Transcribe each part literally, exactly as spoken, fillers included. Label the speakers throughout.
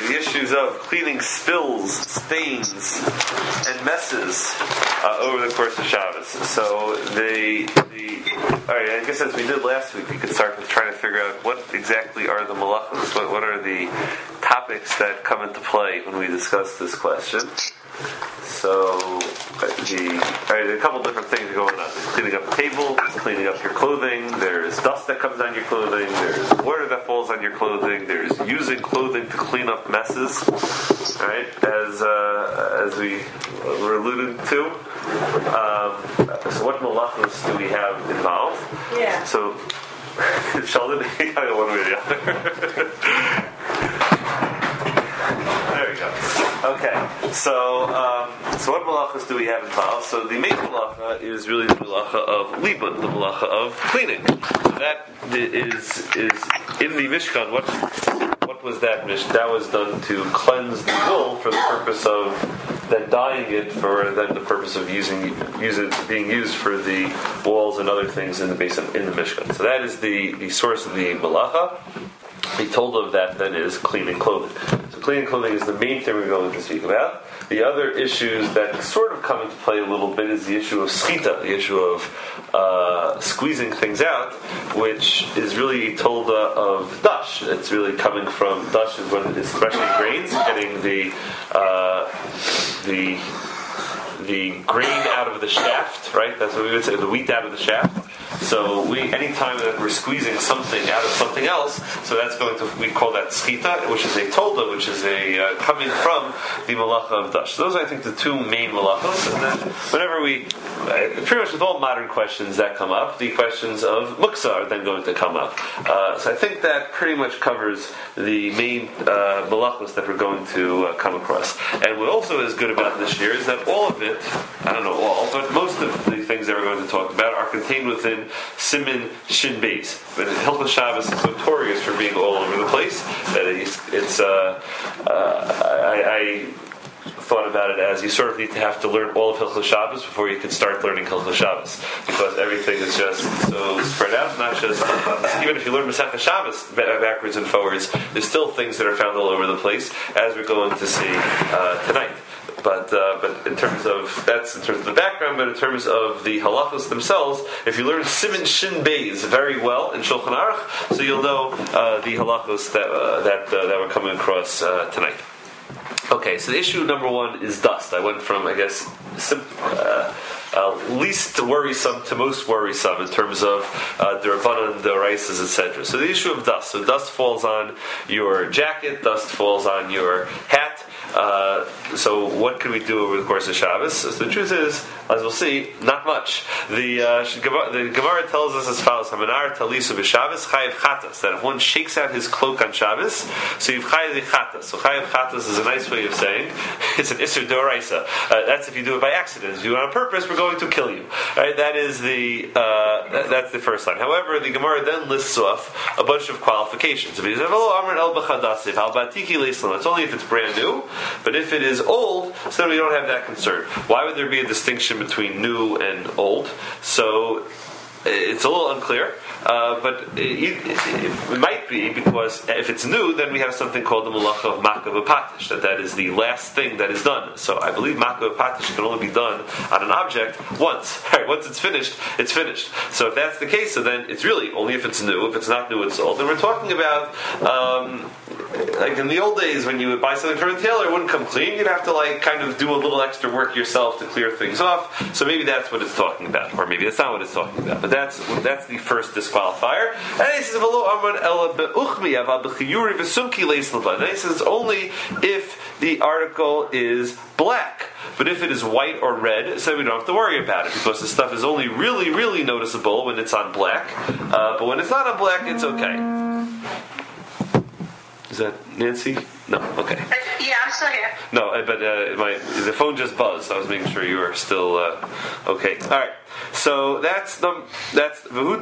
Speaker 1: the issues of cleaning spills, stains, and messes uh, over the course of Shabbos. So the the all right, I guess as we did last week, we could start with trying to figure out what exactly are the malachos, what what are the topics that come into play when we discuss this question. So, the, all right, a couple different things going on. There's cleaning up the table, there's cleaning up your clothing, there's dust that comes on your clothing, there's water that falls on your clothing, there's using clothing to clean up messes, all right, as, uh, as we were alluded to. Um, so what malachos do we have involved?
Speaker 2: Yeah.
Speaker 1: So, Sheldon, you gotta go one way or the other. There we go. Okay, so um, so what malachas do we have involved? So the main malacha is really the malacha of libun, the malacha of cleaning. That is is in the Mishkan. What what was that Mishkan? That was done to cleanse the wool for the purpose of then dyeing it for then the purpose of using using being used for the walls and other things in the base of, in the Mishkan. So that is the, the source of the malacha. The told of that then is cleaning clothing. So cleaning clothing is the main thing we're going to speak about. The other issues that sort of come into play a little bit is the issue of schita, the issue of uh, squeezing things out, which is really a tolda of dash. It's really coming from dash is when it's threshing grains, getting the uh, the the grain out of the shaft, right? That's what we would say, the wheat out of the shaft. So we, anytime that we're squeezing something out of something else, so that's going to, we call that schita, which is a tolda, which is a uh, coming from the malacha of dash. So those are, I think, the two main malachos. And then whenever we, uh, pretty much with all modern questions that come up, the questions of muksa are then going to come up. Uh, so I think that pretty much covers the main uh, malachos that we're going to uh, come across. And what also is good about this year is that all of it, I don't know all, but most of the things that we're going to talk about are contained within Siman Shin Beis. But Hilchos Shabbos is notorious for being all over the place. That it's, it's uh, uh, I, I thought about it as you sort of need to have to learn all of Hilchos Shabbos before you can start learning Hilchos Shabbos, because everything is just so spread out. Not just even if you learn Masechah Shabbos backwards and forwards, there's still things that are found all over the place, as we're going to see uh, tonight. But uh, but in terms of that's in terms of the background, but in terms of the halachos themselves, if you learn Siman Shin Beis very well in Shulchan Aruch, so you'll know uh, the halachos that uh, that uh, that we're coming across uh, tonight. Okay, so the issue number one is dust. I went from, I guess, sim- uh, uh, least worrisome to most worrisome in terms of uh, the Rabbanan, the Raisas, et cetera. So the issue of dust. So dust falls on your jacket, dust falls on your hat. Uh, so what can we do over the course of Shabbos? So the truth is, as we'll see, not much. The uh, the Gemara tells us as follows: Hamanar talisu b'Shabbos chayiv chatas. That if one shakes out his cloak on Shabbos, so you've chayiv chatas. So chayiv chatas is a nice way of saying it's an isser d'oraisa. Uh, that's if you do it by accident. If you do it on purpose, we're going to kill you. Right? That is the uh, that, that's the first line. However, the Gemara then lists off a bunch of qualifications. If he says, it's only if it's brand new. But if it is old, so then we don't have that concern. Why would there be a distinction between new and old? So it's a little unclear. Uh, but it, it, it might be because if it's new, then we have something called the malacha of makav patish, that that is the last thing that is done. So I believe makav patish can only be done on an object once. Right? Once it's finished, it's finished. So if that's the case, so then it's really only if it's new. If it's not new, it's old. And we're talking about um, like in the old days when you would buy something from a tailor, it wouldn't come clean. You'd have to like kind of do a little extra work yourself to clear things off. So maybe that's what it's talking about, or maybe that's not what it's talking about. But that's that's the first disqualification. Qualifier. And he says, and he says it's only if the article is black. But if it is white or red, so we don't have to worry about it, because the stuff is only really, really noticeable when it's on black. Uh, but when it's not on black, it's okay. Is that Nancy? No, okay.
Speaker 2: Yeah, I'm still here.
Speaker 1: No, but uh, my the phone just buzzed. So I was making sure you were still uh, okay. All right. So that's the that's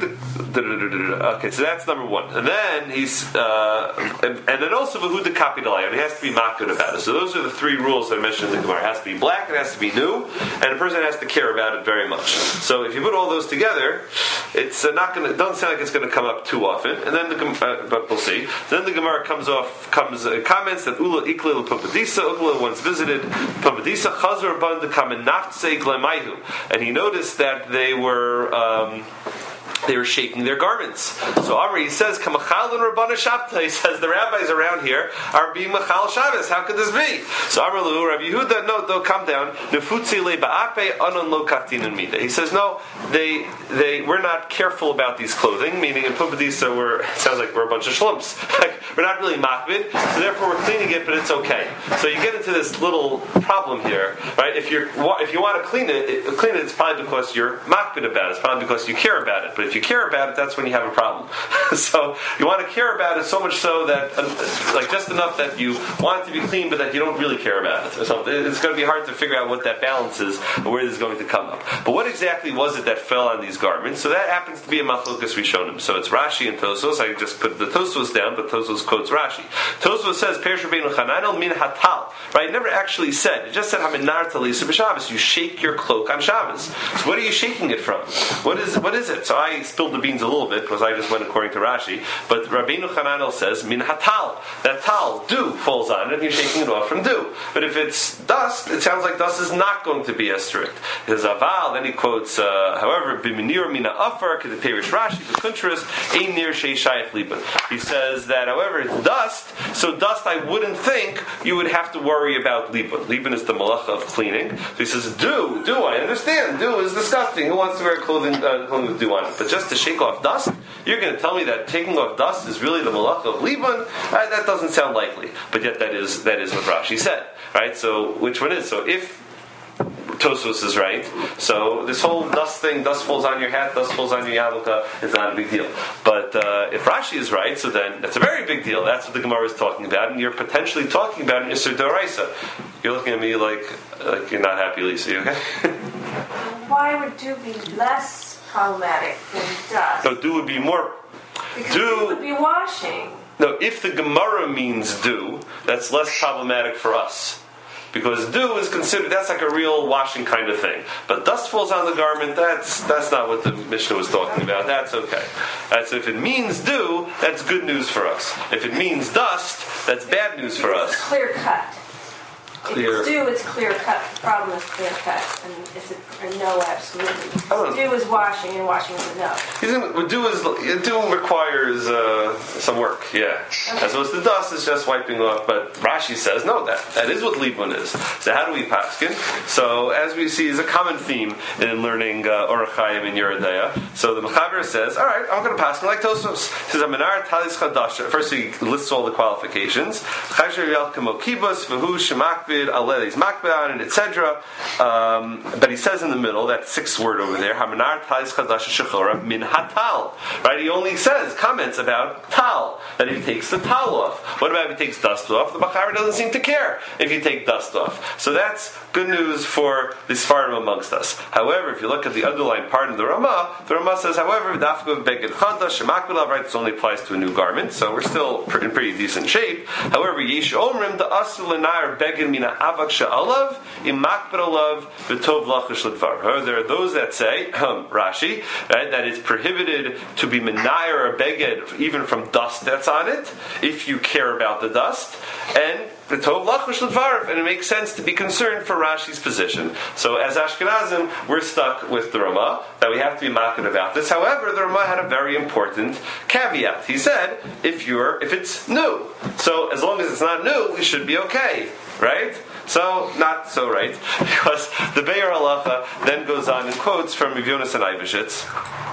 Speaker 1: okay. So that's number one, and then he's uh, and, and then also v'hu dekapidalai. He has to be makud about it. So those are the three rules that I mentioned in the Gemara. It has to be black, it has to be new, and a person has to care about it very much. So if you put all those together, it's uh, not going to. Doesn't sound like it's going to come up too often. And then the uh, but we'll see. Then the Gemara comes off comes uh, comments that ula iklil pampadisa ula once visited pampadisa chazor ban the kamen naftse glemaihu, and he noticed that they were. Um, They were shaking their garments. So Amri, he says, Kamachal and Rabbana Shabta, he says, the rabbis around here are being Machal Shabbos. How could this be? So Amr Lu, Rabbi Yehuda, no, they'll come down. Nefutzi le ba'ape anon lo kaftin and mida. He says, no, they, they, we're not careful about these clothing, meaning in Pumbedisa, we're, it sounds like we're a bunch of shlumps. We're not really makbid, so therefore we're cleaning it, but it's okay. So you get into this little problem here, right? If you're, if you want to clean it, it clean it, it's probably because you're makbid about it. It's probably because you care about it. But if you care about it, that's when you have a problem. So you want to care about it so much so that, uh, like, just enough that you want it to be clean, but that you don't really care about it. Or something. It's going to be hard to figure out what that balance is and where this is going to come up. But what exactly was it that fell on these garments? So that happens to be a machlokas rishonim. So it's Rashi and Tosfos. I just put the Tosfos down, but Tosfos quotes Rashi. Tosfos says, Perish Rabbeinu Chananel min hatal. Right? It never actually said. It just said haminar talisa b'Shabbos. You shake your cloak on Shabbos. So what are you shaking it from? What is what is it? So I spilled the beans a little bit because I just went according to Rashi. But Rabbeinu Chananel says min hatal. That tal, dew, falls on it, and you're shaking it off from dew. But if it's dust, it sounds like dust is not going to be as strict. His aval. Then he quotes, uh, however, biminir mina afar the Perish Rashi the Kuntras ein near shei shayach liban. He says that however it's dust, so dust I wouldn't think you would have to worry about liban. Liban is the malacha of cleaning. So he says dew, dew. I understand. Dew is disgusting. Who wants to wear clothing, uh, clothing with dew on it? But just to shake off dust, you're going to tell me that taking off dust is really the malacha of liban? Uh, that doesn't sound likely. But yet that is that is what Rashi said, right? So which one is? So if Tosfos is right, so this whole dust thing, dust falls on your hat, dust falls on your yarmulke, is not a big deal. But uh, if Rashi is right, so then that's a very big deal. That's what the Gemara is talking about, and you're potentially talking about an Isser D'Oraisa. You're looking at me like like you're not happy, Lisa. You okay?
Speaker 2: Why would dew be less problematic than dust?
Speaker 1: No, dew would be more.
Speaker 2: Because
Speaker 1: dew
Speaker 2: dew would be washing.
Speaker 1: No, if the Gemara means dew, that's less problematic for us. Because dew is considered, that's like a real washing kind of thing. But dust falls on the garment, that's that's not what the Mishnah was talking about. That's okay. That's if it means dew, that's good news for us. If it means dust, that's bad news for us.
Speaker 2: It's clear cut.
Speaker 1: Clear.
Speaker 2: If it's dew, it's clear cut. The problem is clear cut, and it's a, a no absolutely.
Speaker 1: Oh.
Speaker 2: Dew is washing, and washing is a no.
Speaker 1: Isn't, dew, is, dew requires uh, some work, yeah. Okay. As opposed to dust, is just wiping off. But Rashi says, no, that, that is what Libun is. So how do we paskin? So as we see, is a common theme in learning uh, Orach Chaim and Yoreh De'ah. So the Mechaber says, all right, I'm going to paskin like Tosfos. He says, Aminar talis chadasha. First he lists all the qualifications. Chayshir yal kamo kibus, v'hu shemakbid, alelis makbid, and et cetera. Um, but he says in the middle, that sixth word over there, Haminar talis chadasha shechora min hatal. Right? He only says comments about tal, that he takes the tal off. What about if he takes dust off? The Mechaber doesn't seem to care if you take dust off. So that's good news for the Sfarim amongst us. However, if you look at the underlying part of the Ramah, the Ramah says, however, dafka beged chadash shemakbid, right? This only applies to a new garment, so we're still in pretty decent shape. However, yesh omrim the asul lenar beged mina avak she'alav imakbid alav v'tov lachish ledvar. There are those that say, um, Rashi, right, that it's prohibited to be menayer a beged even from dust that's on it if you care about the dust, and the tov lachish ledvar, and it makes sense to be concerned for Rashi's position. So as Ashkenazim, we're stuck with the Ramah that we have to be maked about this. However, the Ramah had a very important caveat. He said, if you're if it's new, so as long as it's not new, we should be okay, right? So, not so right, because the Be'er Halacha then goes on and quotes from Rav Yonasan Eibeshitz.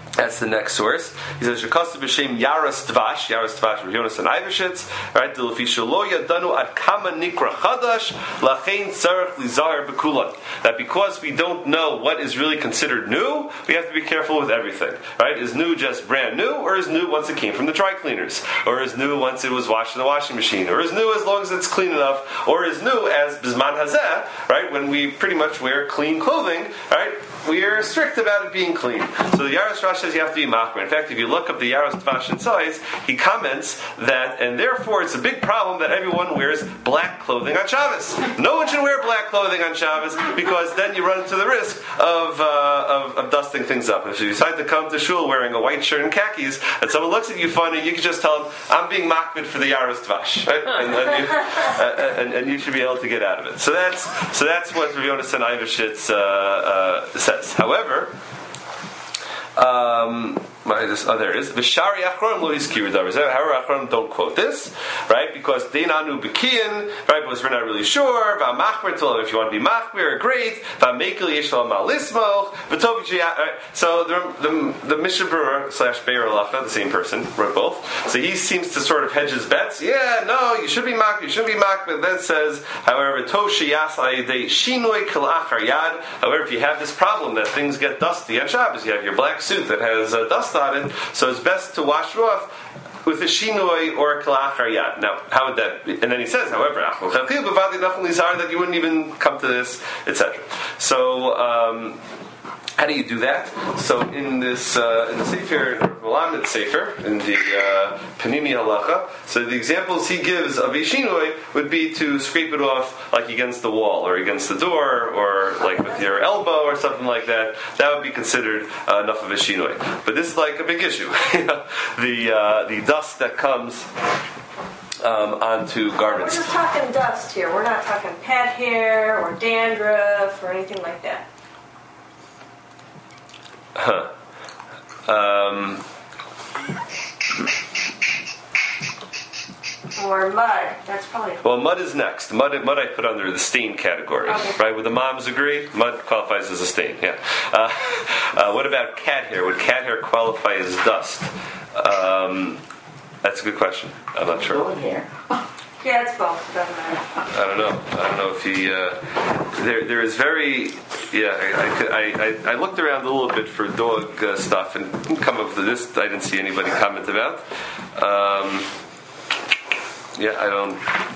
Speaker 3: That's the next source. He says, "Shekasta b'shem Yaras Tvash, Yaras Tvash, Yonas and Ivashitz, right? Delafisha lo yadanu ad kama nikra chadash, lachein tzarech lizar bekulan." That because we don't know what is really considered new, we have to be careful with everything, right? Is new just brand new, or is new once it came from the dry cleaners, or is new once it was washed in the washing machine, or is new as long as it's clean enough, or is new as bisman hazeh, right? When we pretty much wear clean clothing, right? We are strict about it being clean. So the Yaros Tvash says you have to be machmir. In fact, if you look up the Yaros Tvash inside, he comments that, and therefore it's a big problem that everyone wears black clothing on Shabbos. No one should wear black clothing on Shabbos because then you run into the risk of, uh, of, of dusting things up. If you decide to come to shul wearing a white shirt and khakis, and someone looks at you funny, you can just tell them, "I'm being machmir for the Yaros Tvash," right? and, and, you, uh, and, and you should be able to get out of it. So that's so that's what Rav Yonasan Ivashitz uh, uh, says. However, um, my, this, oh, there it is. V'shari achronim lo hiskiru davar. However, achronim don't quote this, right? Because deinanu bekiyin, right? Because we're not really sure. V'amachmer till if you want to be machmer, great. V'amekel yeshal malismoch. V'tov right? So the the, the Mishnah Berurah slash Be'er Halacha, the same person, wrote both. So he seems to sort of hedge his bets. Yeah, no, you should be machmer. You shouldn't be machmer. Then says, however, tov sheyas ayidei shinoi kalachar yad. However, if you have this problem that things get dusty on Shabbos, you have your black suit that has uh, dust on it, so it's best to wash it off with a shinoi or a kalachar yad. Now, how would that be? And then he says, however, that you wouldn't even come to this, et cetera. So, um, how do you do that? So in this uh, in the Sefer, Malamid Sefer, in the uh, Panini Halacha, so the examples he gives of Yishinoi would be to scrape it off like against the wall or against the door or like with your elbow or something like that. That would be considered uh, enough of a Shinoi. But this is like a big issue. the uh, the dust that comes Um, onto garments.
Speaker 2: We're just talking dust here. We're not talking pet hair or dandruff or anything like that.
Speaker 3: Huh. Um,
Speaker 2: or mud. That's probably.
Speaker 3: Well, mud is next. Mud, mud I put under the stain category,
Speaker 2: okay.
Speaker 3: Right? Would the moms agree? Mud qualifies as a stain. Yeah. Uh, uh, what about cat hair? Would cat hair qualify as dust? Um, that's a good question. I'm not sure.
Speaker 2: Hair. Yeah, it's both. It doesn't matter.
Speaker 3: I don't know. I don't know if he. Uh, there, there is very. Yeah, I, I, I, I looked around a little bit for dog uh, stuff and didn't come up with this. I didn't see anybody comment about. Um, yeah, I don't.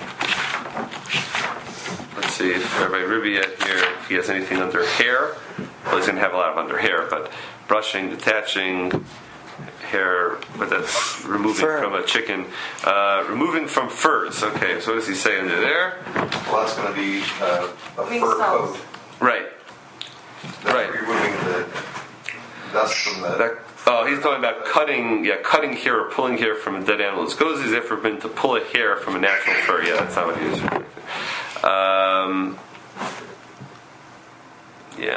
Speaker 3: Let's see if Rabbi Ribia here, if he has anything under hair. Well, he's going to have a lot of under hair, but brushing, detaching. Hair, but that's removing Fur. From a chicken. Uh, removing from furs. Okay, so what does he say under there?
Speaker 4: Well, that's going to be uh, a
Speaker 2: Green
Speaker 4: fur
Speaker 2: cells.
Speaker 4: coat.
Speaker 3: Right.
Speaker 4: That's
Speaker 3: right.
Speaker 4: Removing the dust from the.
Speaker 3: That, oh, he's talking about cutting. Yeah, cutting hair or pulling hair from a dead animal. It goes as if it been to pull a hair from a natural fur. Yeah, that's not what he was referring to. Um, yeah.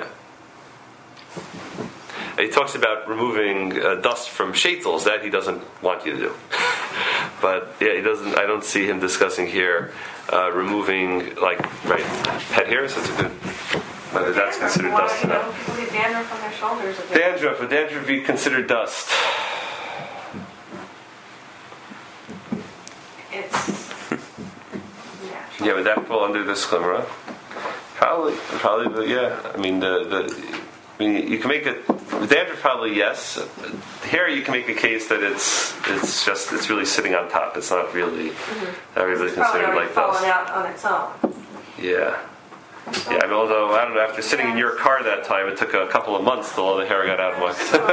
Speaker 3: He talks about removing uh, dust from shaitels. That he doesn't want you to do. But yeah, he doesn't. I don't see him discussing here uh, removing like right pet hairs. That's a good. Whether that's considered
Speaker 2: well,
Speaker 3: dust
Speaker 2: you
Speaker 3: or
Speaker 2: know,
Speaker 3: not.
Speaker 2: people get dandruff on their shoulders.
Speaker 3: Dandruff. Would dandruff be considered dust?
Speaker 2: It's natural.
Speaker 3: Yeah, would that fall under this chumrah? Probably. Probably. But yeah. I mean the the. I mean, you can make it. Dandruff, probably yes. Hair, you can make a case that it's it's just it's really sitting on top. It's not really mm-hmm. not really
Speaker 2: it's
Speaker 3: considered like
Speaker 2: falling
Speaker 3: dust.
Speaker 2: out on its own.
Speaker 3: Yeah, yeah. I mean, although I don't know. After sitting in your car that time, it took a couple of months till all the hair got out of my.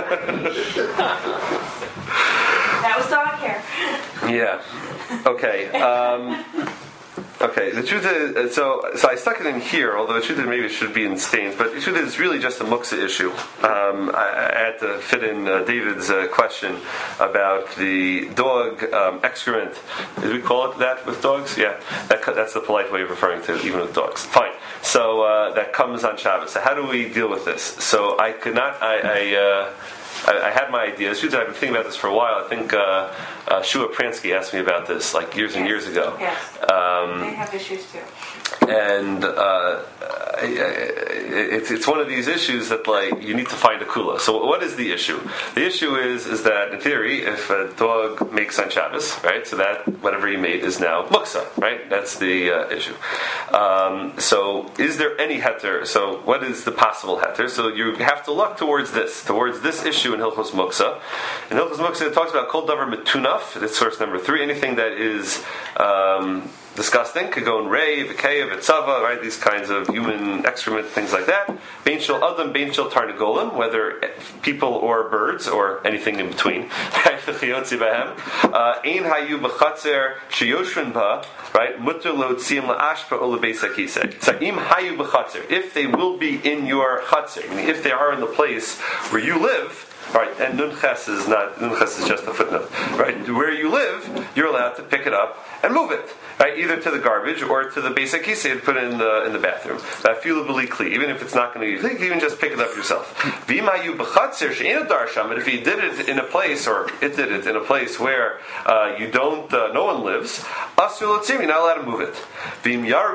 Speaker 2: That was dog hair.
Speaker 3: Yeah. Okay. Um, Okay, the truth is, so so I stuck it in here, although the truth is maybe it should be in stains, but the truth is it's really just a muksa issue. Um, I, I had to fit in uh, David's uh, question about the dog um, excrement. Did we call it that with dogs? Yeah, that, that's the polite way of referring to it, even with dogs. Fine. So uh, that comes on Shabbos. So how do we deal with this? So I could not, I... I uh, I, I had my ideas. I've been thinking about this for a while. I think uh, uh, Shua Pransky asked me about this like years and
Speaker 2: Yes.
Speaker 3: years ago.
Speaker 2: Yes.
Speaker 3: Um,
Speaker 2: They have issues too.
Speaker 3: and uh, I, I, it's it's one of these issues that like you need to find a kula. So what is the issue? The issue is is that in theory, if a dog makes on Shabbos, right, so that whatever he made is now muksa, right? That's the uh, issue. Um, so is there any heter? So what is the possible heter? So you have to look towards this, towards this issue in Hilchos Muksa. In Hilchos Muksa, it talks about kol davar metunaf. That's source number three. Anything that is um, disgusting could go in rei, v'keya, v'tzava, right? These kinds of human excrement, things like that. Bein shel adam, bein shel tarnagolim, whether people or birds or anything in between. Right? V'chiyotzi b'hem. Ein hayu b'chatzer sheyoshvin ba. Right? Mutter lo tziyim la'ashpa o lebeis hakisei. So im hayu b'chatzer. If they will be in your chatzer, I mean, if they are in the place where you live. Right, and nunches is not nunches is just a footnote. Right, where you live, you're allowed to pick it up and move it. Right, either to the garbage or to the basic kisei and put it in the in the bathroom. Even if it's not going to be clean, even just pick it up yourself. But if he did it in a place, or it did it in a place where uh, you don't, uh, no one lives, you're not allowed to move it. But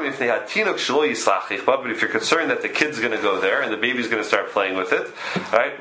Speaker 3: if you're concerned that the kid's going to go there and the baby's going to start playing with it, right?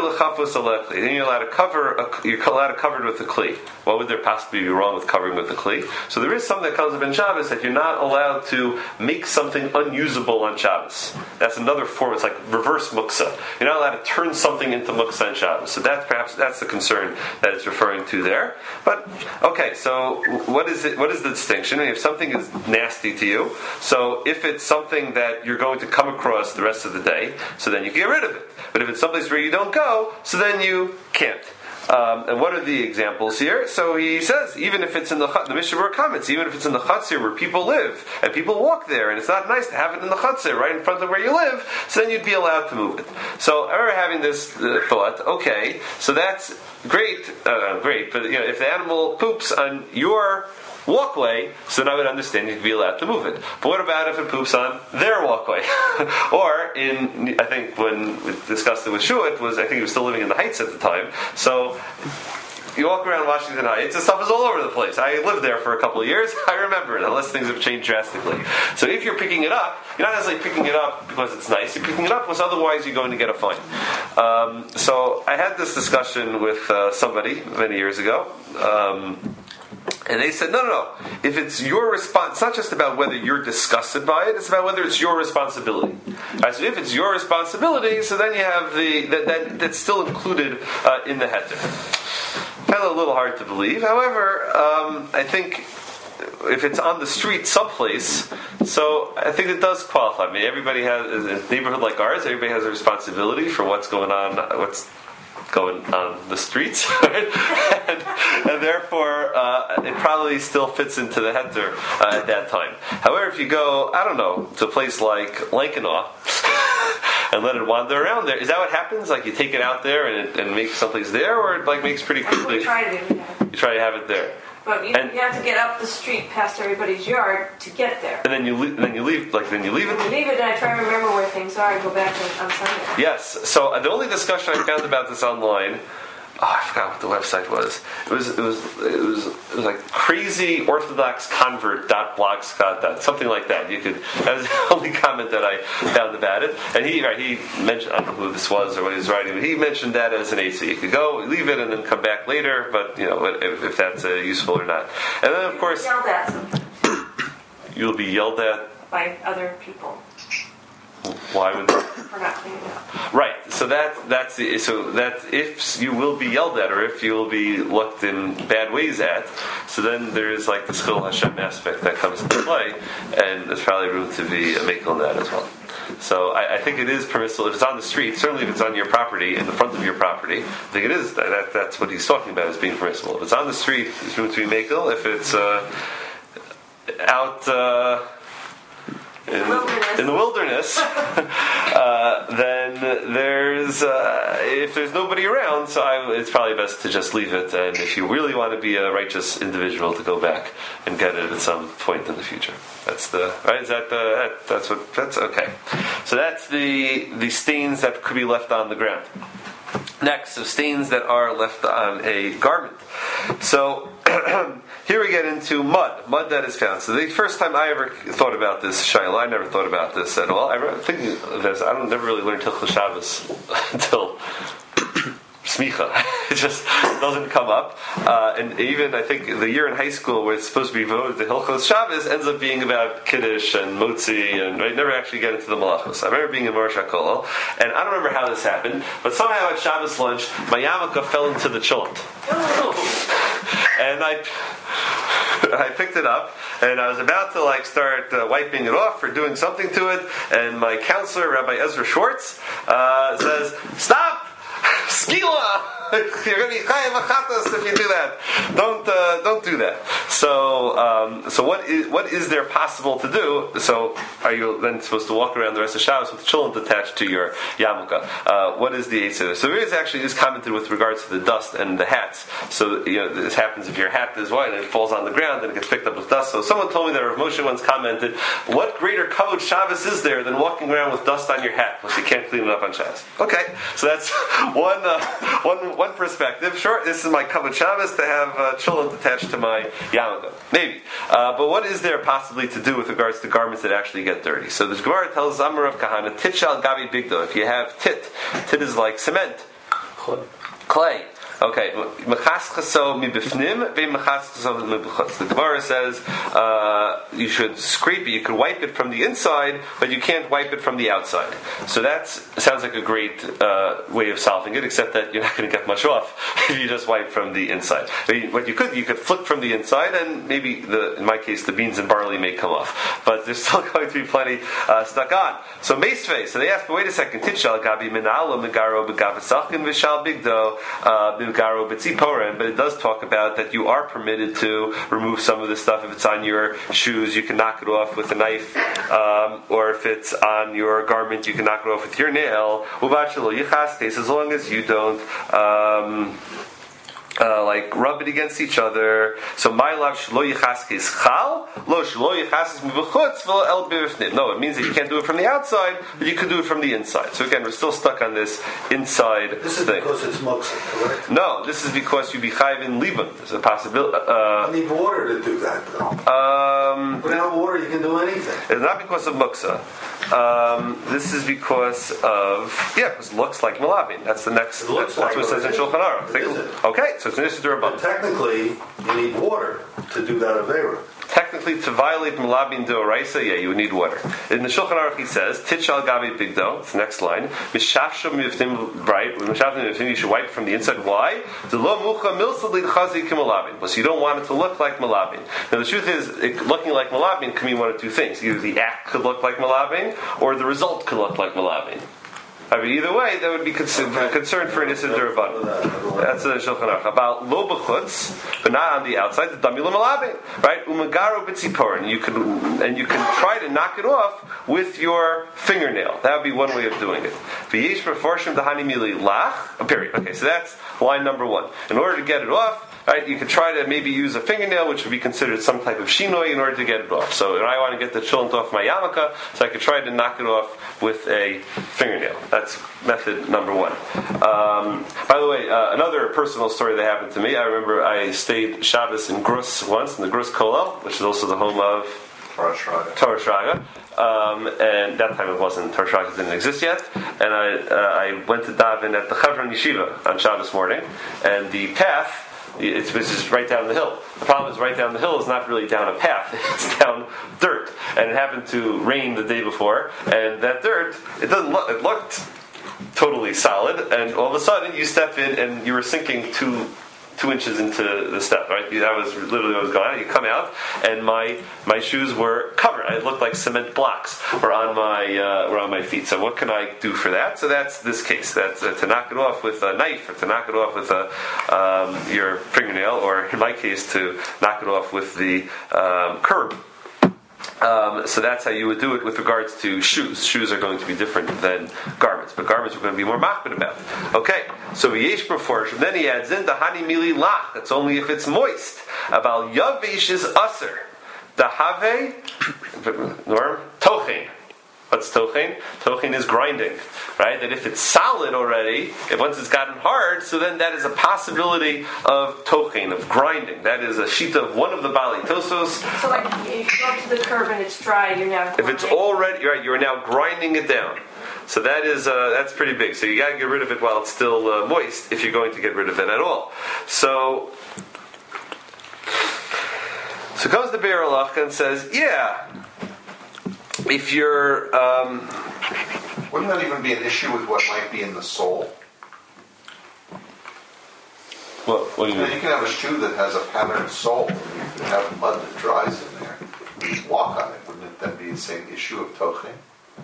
Speaker 3: Then you're allowed to cover. A, you're allowed to cover it with a kli. What would there possibly be wrong with covering with a kli? So there is something that comes up in Shabbos that you're not allowed to make something unusable on Shabbos. That's another form. It's like reverse muksa. You're not allowed to turn something into muksa on Shabbos. So that's perhaps that's the concern that it's referring to there. But okay, so what is it? What is the distinction? If something is nasty to you, so if it's something that you're going to come across the rest of the day, so then you get rid of it. But if it's someplace where you don't go, so then you can't. Um, and what are the examples here? So he says, even if it's in the the Mishnah comments, even if it's in the chutzir where people live and people walk there, and it's not nice to have it in the chutzir right in front of where you live, so then you'd be allowed to move it. So I remember having this uh, thought. Okay, so that's great, uh, great. But you know, if the animal poops on your walkway, so then I would understand you'd be allowed to move it. But what about if it poops on their walkway? Or in, I think when we discussed it with Shuat, was I think he was still living in the Heights at the time. So you walk around Washington Heights, and stuff is all over the place. I lived there for a couple of years. I remember it, unless things have changed drastically. So if you're picking it up, you're not necessarily picking it up because it's nice. You're picking it up because otherwise you're going to get a fine. Um, so I had this discussion with uh, somebody many years ago. Um, And they said, no, no, no. If it's your response, it's not just about whether you're disgusted by it, it's about whether it's your responsibility. Right, so if it's your responsibility, so then you have the, that, that that's still included uh, in the heter. Kind of a little hard to believe. However, um, I think if it's on the street someplace, so I think it does qualify. I mean, everybody has, in a neighborhood like ours, everybody has a responsibility for what's going on, what's going on the streets, right? and, and therefore uh, it probably still fits into the heter uh, at that time. However, if you go, I don't know, to a place like Lankenau and let it wander around there, is that what happens? Like you take it out there and, it, and make someplace there, or it like makes pretty quickly?
Speaker 2: We try to do that.
Speaker 3: You try to have it there.
Speaker 2: But you,
Speaker 3: and,
Speaker 2: you have to get up the street past everybody's yard to get there.
Speaker 3: And then you leave, then you leave, like then you leave it.
Speaker 2: You leave it, and I try to remember where things are. I go back on, on Sunday.
Speaker 3: Yes. So uh, the only discussion I found about this online, oh, I forgot what the website was. It was it was it was it was like crazy orthodox convert dot blogspot dot something like that. You could that was the only comment that I found about it. And he right, he mentioned, I don't know who this was or what he was writing, but he mentioned that as an A C. You could go leave it and then come back later, but you know if, if that's uh, useful or not. And then of course
Speaker 2: yelled at sometimes.
Speaker 3: You'll be yelled at
Speaker 2: by other people.
Speaker 3: Why would
Speaker 2: For not cleaning up.
Speaker 3: Right, so that that's the, so that if you will be yelled at or if you will be looked in bad ways at, so then there is like the Chil Hashem aspect that comes into play, and there's probably room to be a makel in that as well. So I, I think it is permissible if it's on the street. Certainly, if it's on your property, in the front of your property, I think it is. That, that's what he's talking about as being permissible. If it's on the street, there's room to be makel. If it's uh, out. Uh, In, in the wilderness, uh, then there's uh, if there's nobody around, so I, it's probably best to just leave it. And if you really want to be a righteous individual, to go back and get it at some point in the future. That's the right. Is that the that, that's what that's okay. So that's the the stains that could be left on the ground. Next, so stains that are left on a garment. So here we get into mud, mud that is found. So the first time I ever thought about this, Shaila, I never thought about this at all. I remember thinking of this. I don't never really learned Hilchos Shabbos until Smicha. It just doesn't come up. Uh, and even I think the year in high school where it's supposed to be voted the Hilchos Shabbos ends up being about Kiddush and Motzi, and I never actually get into the Malachos. I remember being in Morosh HaKolel, and I don't remember how this happened, but somehow at Shabbos lunch, my yarmulke fell into the cholent. And I, I picked it up, and I was about to like start uh, wiping it off or doing something to it, and my counselor, Rabbi Ezra Schwartz, uh, says, "Stop! Skila! You're going to be chayav achatas if you do that. Don't uh, don't do that." So um, so what is what is there possible to do? So are you then supposed to walk around the rest of Shabbos with cholent attached to your yarmulke? Uh, what is the eitzah? So there is actually is commented with regards to the dust and the hats. So you know this happens if your hat is white and it falls on the ground and it gets picked up with dust. So someone told me that Rav Moshe once commented, "What greater kavod Shabbos is there than walking around with dust on your hat? Because you can't clean it up on Shabbos." Okay, so that's one uh, one. One perspective. Sure, this is my kavod Shabbos to have uh, cholent attached to my yarmulke. Maybe. Uh, but what is there possibly to do with regards to garments that actually get dirty? So the Gemara tells Amar of Kahana, tit shal gabi bigdo. If you have tit, tit is like cement. Clay. Okay, the Gemara says uh, you should scrape it. You can wipe it from the inside, but you can't wipe it from the outside. So that sounds like a great uh, way of solving it, except that you're not going to get much off if you just wipe from the inside. What you could, you could flick from the inside, and maybe, the, in my case, the beans and barley may come off. But there's still going to be plenty uh, stuck on. So meisvei. So they ask, but wait a second. Titshal gabi minalo megaro begavasachin v'shal bigdo. But it does talk about that you are permitted to remove some of this stuff. If it's on your shoes, you can knock it off with a knife, um, or if it's on your garment, you can knock it off with your nail. As long as you don't um, Uh, like rub it against each other. So my love shlo yichaskis chal lo shlo yichaskis mivachutz v'lo el b'rifnim. No, it means that you can't do it from the outside, but you can do it from the inside. So again, we're still stuck on this inside
Speaker 5: This is
Speaker 3: thing.
Speaker 5: because it's muksa, correct?
Speaker 3: No, this is because you be chayv in libun. There's a possibility. Uh,
Speaker 5: I need water to do that, though.
Speaker 3: um,
Speaker 5: Without water, you can do anything.
Speaker 3: It's not because of muksa. Um, this is because of yeah, because it looks like malabin. That's the next.
Speaker 5: It looks
Speaker 3: that's, that's
Speaker 5: like
Speaker 3: what it says in
Speaker 5: it.
Speaker 3: Shulchan Aruch.
Speaker 5: It
Speaker 3: Take a
Speaker 5: isn't.
Speaker 3: look. Okay, so it's an issue
Speaker 5: But technically, you need water to do that avera.
Speaker 3: Technically, to violate malabin deoraisa, yeah, you would need water. In the Shulchan Aruch, he says, "Titchal gabi bigdo." It's the next line. Mishasham mivtim, right? Mishasham mivtim. You should wipe from the inside. Why? The lo mucha milsad lidchazi kimalabin. Because you don't want it to look like malabin. Now, the truth is, it, looking like malabin can mean one of two things: either the act could look like malabin, or the result could look like malabin. I mean, either way, that would be concern, okay. concern for an Issa D'Rabbanan. That's the Shulchan Aruch. About lo b'chutz, but not on the outside, the damila malabin, right? Umagaro b'tziporin. You can, and you can try to knock it off with your fingernail. That would be one way of doing it. V'yesh b'forshim dahani mili lach. Period. Okay, so that's line number one. In order to get it off, right, you could try to maybe use a fingernail, which would be considered some type of shinoi, in order to get it off. So, if I want to get the cholent off my yarmulke, so I could try to knock it off with a fingernail. That's method number one. Um, by the way, uh, another personal story that happened to me. I remember I stayed Shabbos in Grus once, in the Grus Kollel, which is also the home of
Speaker 4: Torah Shraga.
Speaker 3: Torah Shraga. Um, and that time it wasn't, Torah Shraga didn't exist yet. And I, uh, I went to daven at the Chevron Yeshiva on Shabbos morning, and the path, it's, it's just right down the hill. The problem is, right down the hill is not really down a path; it's down dirt. And it happened to rain the day before, and that dirt, it doesn't look, it looked totally solid. And all of a sudden, you step in, and you were sinking two two inches into the step. Right, that was literally what was going on. You come out, and my my shoes were covered. It looked like cement blocks were on my uh, were on my feet. So what can I do for that? So that's this case. That's uh, to knock it off with a knife, or to knock it off with a um, your fingernail, or in my case, to knock it off with the um, curb. Um, so that's how you would do it with regards to shoes. Shoes are going to be different than garments, but garments we're going to be more machbid about. Okay, so v'yesh b'forshim. Then he adds in the hani mili lach. That's only if it's moist. Aval yavish is aser. The have norm tochein. What's tochen? Tochen is grinding, right? That if it's solid already, if once it's gotten hard, so then that is a possibility of tochen, of grinding. That is a shita of one of the Bali Tosos.
Speaker 2: So like if you go up to the curb and it's dry, you're now
Speaker 3: If it's already, right, you're now grinding it down. So that is uh, that's pretty big. So you got to get rid of it while it's still uh, moist, if you're going to get rid of it at all. So, so comes the Be'er Halacha and says, yeah, if you're, um,
Speaker 4: Wouldn't that even be an issue with what might be in the sole?
Speaker 3: what, what do you
Speaker 4: You know,
Speaker 3: mean?
Speaker 4: you can have a shoe that has a patterned sole, and you can have mud that dries in there. You just walk on it. Wouldn't that be the same issue of tochen?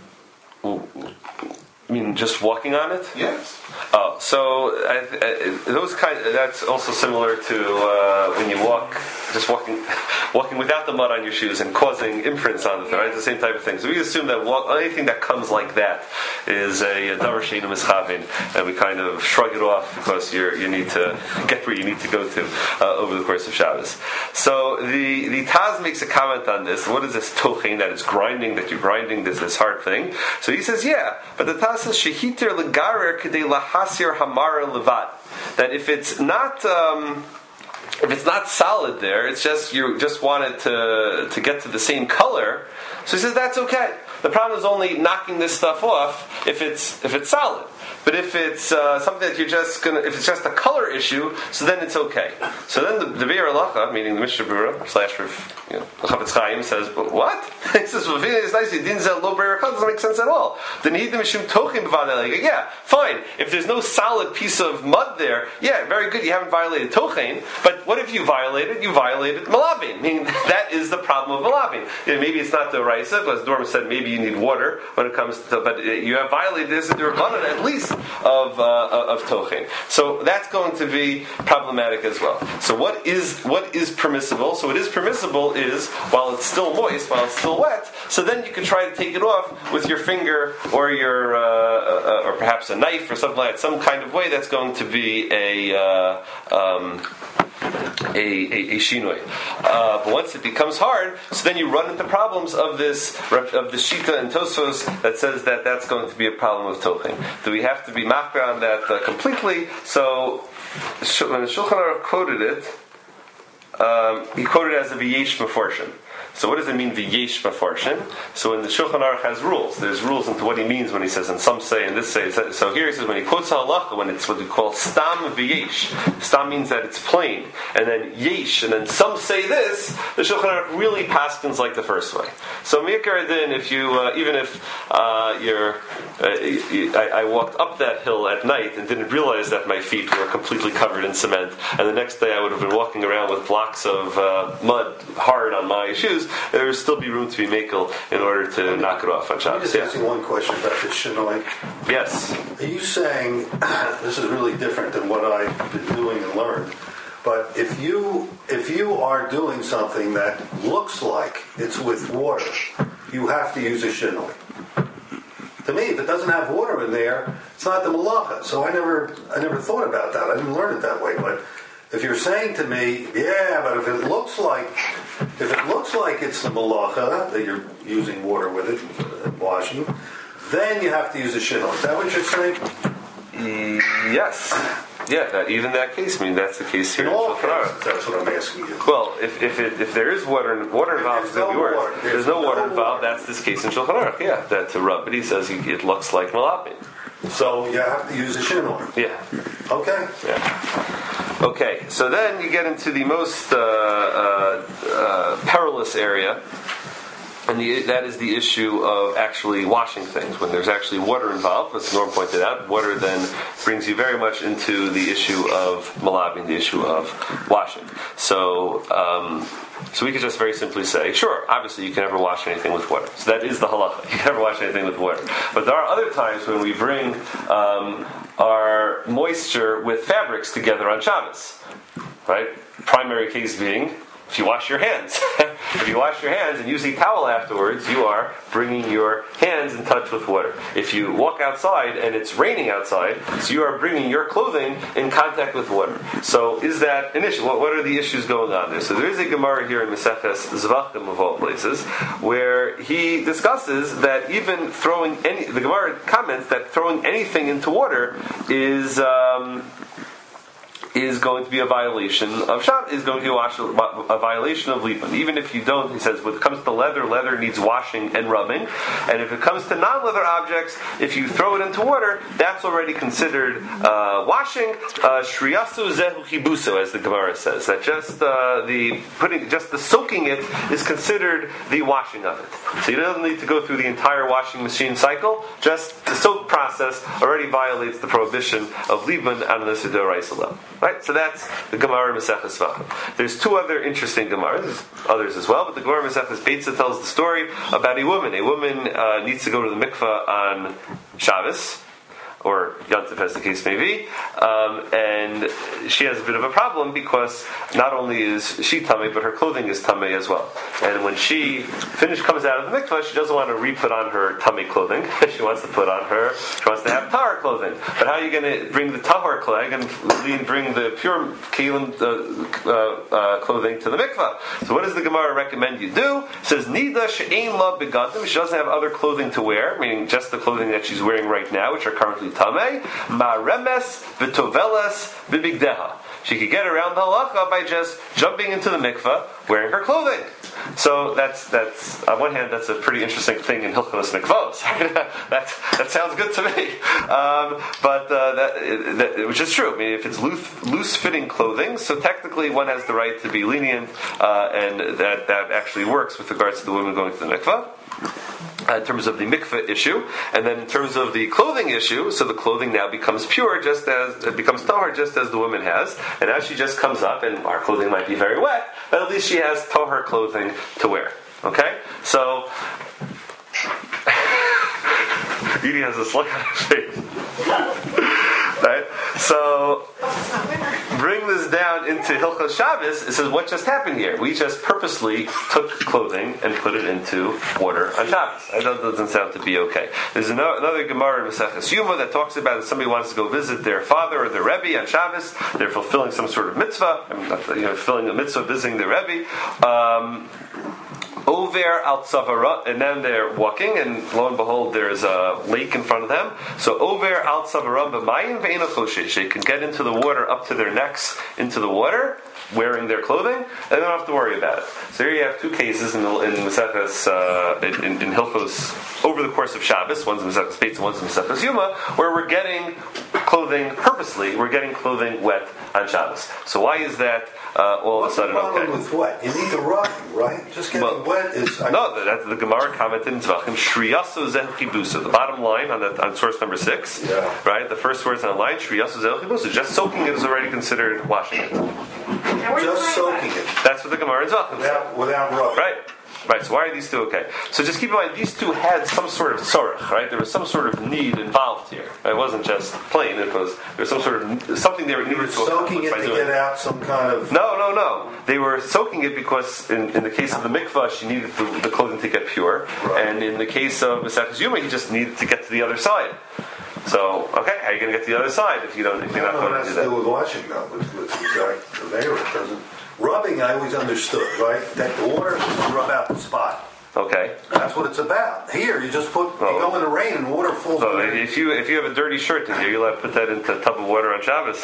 Speaker 3: I mean, just walking on it?
Speaker 4: Yes.
Speaker 3: Oh, so I, I, those kind. That's also similar to uh, when you walk, just walking, walking without the mud on your shoes and causing imprints on it. Right, it's the same type of thing. So we assume that walk, anything that comes like that is a davar she'einu mischavin, and we kind of shrug it off because you you need to get where you need to go to uh, over the course of Shabbos. So the the Taz makes a comment on this. What is this tochen that is grinding? That you're grinding this this hard thing. So he says, yeah, but the Taz says shehiter legarer kedei lahasir hamara levat. That if it's not um, if it's not solid there, it's just you just want it to to get to the same color. So he says that's okay. The problem is only knocking this stuff off if it's if it's solid. But if it's uh, something that you're just gonna, if it's just a color issue, so then it's okay. So then the, the Be'er Halacha, meaning the Mishnah Berurah slash you know, Chafetz Chaim says, but what? He says, well, it's nice. It doesn't make sense at all. Then he the Mishum Tochim B'Vanei. Yeah, fine. If there's no solid piece of mud there, yeah, very good. You haven't violated Tochen. But what if you violated? You violated Malabin. Meaning that is the problem of Malabin. You know, maybe it's not the Raisa, as Norm said. Maybe you need water when it comes to, but you have violated this in the Rabbanan at least of uh, of Tochen. So that's going to be problematic as well. So what is what is permissible? So what is permissible is while it's still moist, while it's still wet. So then you can try to take it off with your finger or your uh, uh, or perhaps a knife or something like that. Some kind of way that's going to be a uh, um, a, a, a shinoi. Uh, but once it becomes hard, so then you run into problems of this of the Shita and Tosfos that says that that's going to be a problem of Tochen. Do we have to be machmir on that uh, completely? So when the Shulchan Aruch quoted it, um, he quoted it as a v'yesh meforshim. So what does it mean v'yesh meforshim? So when the Shulchan Aruch has rules, there's rules into what he means when he says, and some say, and this say. So here he says when he quotes halacha, when it's what we call stam v'yesh. Stam means that it's plain, and then yesh, and then some say this. The Shulchan Aruch really paskins like the first way. So mikar din, if you uh, even if uh, you're, uh, you, I, I walked up that hill at night and didn't realize that my feet were completely covered in cement, and the next day I would have been walking around with blocks of uh, mud hard on my shoes. There would still be room to be makel in order to me, knock it off on Shabbos.
Speaker 5: I'm just yeah. asking one question about this shinoi.
Speaker 3: Yes.
Speaker 5: Are you saying this is really different than what I've been doing and learned? But if you if you are doing something that looks like it's with water, you have to use a shinoi. To me, if it doesn't have water in there, it's not the malacha. So I never I never thought about that. I didn't learn it that way. But if you're saying to me, yeah, but if it looks like if it looks like it's the malacha that you're using water with it and washing, then you have to use a shinoi. Is that what you're saying?
Speaker 3: Yes. Yeah, that, even that case. I mean, that's the case here.
Speaker 5: In all cases, that's what I'm asking you.
Speaker 3: Well, if if, it, if there is water water involved,
Speaker 5: there's no water.
Speaker 3: There's, there's no water involved. That's this case in Shulchan Aruch. Yeah, that to rub. But he says he, it looks like malapin.
Speaker 5: So you have to use a shinoi.
Speaker 3: Yeah.
Speaker 5: Okay.
Speaker 3: Yeah. Okay. So then you get into the most uh, uh, uh, perilous area. And the, that is the issue of actually washing things. When there's actually water involved, as Norm pointed out, water then brings you very much into the issue of malabing, the issue of washing. So, um, so we could just very simply say, sure, obviously you can never wash anything with water. So that is the halacha. You can never wash anything with water. But there are other times when we bring um, our moisture with fabrics together on Shabbos. Right? Primary case being if you wash your hands. If you wash your hands and use a towel afterwards, you are bringing your hands in touch with water. If you walk outside and it's raining outside, so you are bringing your clothing in contact with water. So is that an issue? What, what are the issues going on there? So there is a Gemara here in Maseches Zvachim of all places where he discusses that even throwing any, the Gemara comments that throwing anything into water is um, is going to be a violation of Shabbat, is going to be a, wash, a violation of Lipan. Even if you don't, he says, when it comes to leather, leather needs washing and rubbing. And if it comes to non-leather objects, if you throw it into water, that's already considered uh, washing. Shriyasu zehu chibuso, as the Gemara says. That just uh, the putting, just the soaking it is considered the washing of it. So you don't need to go through the entire washing machine cycle. Just the soak process already violates the prohibition of Lipan on the Sidoraisa level. Right, so that's the Gemara Maseches Zvachim. There's two other interesting Gemaras, there's others as well, but the Gemara Maseches Beitza tells the story about a woman. A woman uh, needs to go to the mikveh on Shabbos, or Yantif as the case may be, um, and she has a bit of a problem because not only is she tamei, but her clothing is tamei as well. And when she finish comes out of the mikveh, she doesn't want to re-put on her tamei clothing. She wants to put on her, she wants to have tahor clothing. But how are you going to bring the tahor clothing and bring the pure kelim uh, uh, uh, clothing to the mikveh? So what does the Gemara recommend you do? It says nida she'ein la begadim. She doesn't have other clothing to wear, meaning just the clothing that she's wearing right now, which are currently tamei, ma'remes v'toveles v'bigdeha. She could get around the halacha by just jumping into the mikveh, wearing her clothing. So that's that's on one hand that's a pretty interesting thing in Hilchos Mikvos. that that sounds good to me, um, but uh, that, that which is true. I mean, if it's loose loose fitting clothing, so technically one has the right to be lenient, uh, and that that actually works with regards to the women going to the mikveh. Uh, in terms of the mikveh issue, and then in terms of the clothing issue, so the clothing now becomes pure, just as it becomes tahor, just as the woman has. And now she just comes up, and our clothing might be very wet, but at least she has tahor clothing to wear. Okay, so Edie has this look on her face. Right? So bring this down into Hilchos Shabbos. It says, what just happened here? We just purposely took clothing and put it into water on Shabbos. That doesn't sound to be okay. There's another, another Gemara in Maseches Yuma that talks about if somebody wants to go visit their father or their Rebbe on Shabbos, they're fulfilling some sort of mitzvah, I mean, not, you know, fulfilling a mitzvah, visiting their Rebbe. Um, Over al tzavara, and then they're walking, and lo and behold, there's a lake in front of them. So over al tzavara b'mayim ve'ena choshesh, they can get into the water up to their necks into the water, wearing their clothing, and they don't have to worry about it. So here you have two cases in the, in Maseches uh, in, in Hilchos over the course of Shabbos. One's in Maseches Beitz and one's in Maseches Yuma, where we're getting clothing purposely. We're getting clothing wet on Shabbos. So why is that? Uh, all
Speaker 5: What's
Speaker 3: of a sudden,
Speaker 5: the problem
Speaker 3: okay.
Speaker 5: with wet? You need the rubbing, right? Just getting
Speaker 3: Well,
Speaker 5: wet is. I
Speaker 3: no, that's the Gemara commented in Zvachim. Shriyaso zel chibusa. The bottom line on the on source number six,
Speaker 5: Yeah.
Speaker 3: right? The first words on the line, Shriyaso zel chibusa. Just soaking it is already considered washing it.
Speaker 2: Now, we're
Speaker 5: just
Speaker 2: talking
Speaker 5: soaking
Speaker 2: about-
Speaker 5: it
Speaker 3: That's what the Gemara in Zvachim says.
Speaker 5: without, without rubbing.
Speaker 3: Right. Right, so why are these two okay? So just keep in mind, these two had some sort of tzorach, right? There was some sort of need involved here. It wasn't just plain, it was, there was some sort of, something they were needed to
Speaker 5: Soaking it
Speaker 3: by
Speaker 5: to
Speaker 3: doing.
Speaker 5: get out some kind of.
Speaker 3: No, no, no. They were soaking it because, in, in the case of the mikvah, she needed the, the clothing to get pure.
Speaker 5: Right.
Speaker 3: And in the case of Maseches Yuma, he just needed to get to the other side. So, okay, how are you going to get to the other side if you don't? If you're not
Speaker 5: No,
Speaker 3: going
Speaker 5: it
Speaker 3: to
Speaker 5: has
Speaker 3: do
Speaker 5: to do
Speaker 3: that?
Speaker 5: with washing, though. With, with the conveyor, it doesn't. Rubbing, I always understood, right? That the water rub out the spot.
Speaker 3: Okay.
Speaker 5: That's what it's about. Here, you just put,
Speaker 3: Oh.
Speaker 5: you go in the rain and water falls.
Speaker 3: So
Speaker 5: in there.
Speaker 3: if you if you have a dirty shirt in here, you'll have to put that into a tub of water on Shabbos.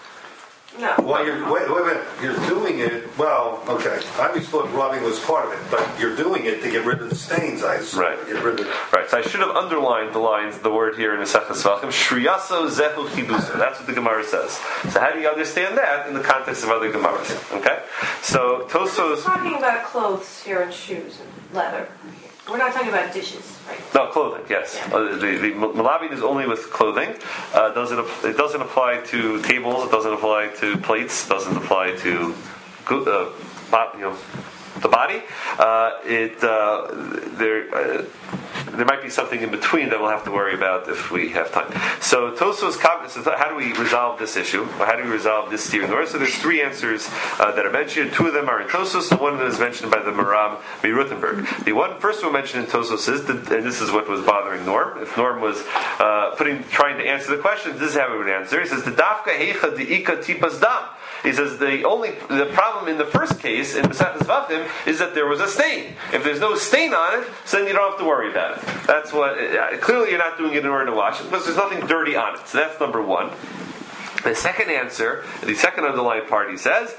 Speaker 2: No.
Speaker 5: Well, you're, wait, wait a minute. You're doing it, well, okay. I always thought rubbing was part of it, but you're doing it to get rid of the stains, I assume.
Speaker 3: Right.
Speaker 5: Get rid of
Speaker 3: Right, so I should have underlined the lines, the word here in Maseches Zvachim, Shriyaso zehu chibusa. That's what the Gemara says. So how do you understand that in the context of other Gemaras? Okay? So
Speaker 2: We're
Speaker 3: Tosos...
Speaker 2: talking about clothes here and shoes and leather. We're not talking about dishes, right?
Speaker 3: No, clothing, yes.
Speaker 2: Yeah.
Speaker 3: Uh, the the malabin is only with clothing. Uh, does it, it doesn't apply to tables, it doesn't apply to plates, it doesn't apply to uh, you know, the body. Uh, it uh, there. Uh, there might be something in between that we'll have to worry about if we have time. So Tosfos comments, so how do we resolve this issue? Or how do we resolve this steer north? So there's three answers uh, that are mentioned. Two of them are in Tosfos, and one of them is mentioned by the Maram Miruttenberg. The one first one mentioned in Tosfos is, that, and this is what was bothering Norm. If Norm was uh, putting trying to answer the question, this is how he would answer. He says, "The dafka heicha diika tipas dam." He says the only the problem in the first case in Maseches Vachim is that there was a stain. If there's no stain on it, so then you don't have to worry about it. That's what uh, clearly you're not doing it in order to wash it because there's nothing dirty on it. So that's number one. The second answer, the second underlying part, he says,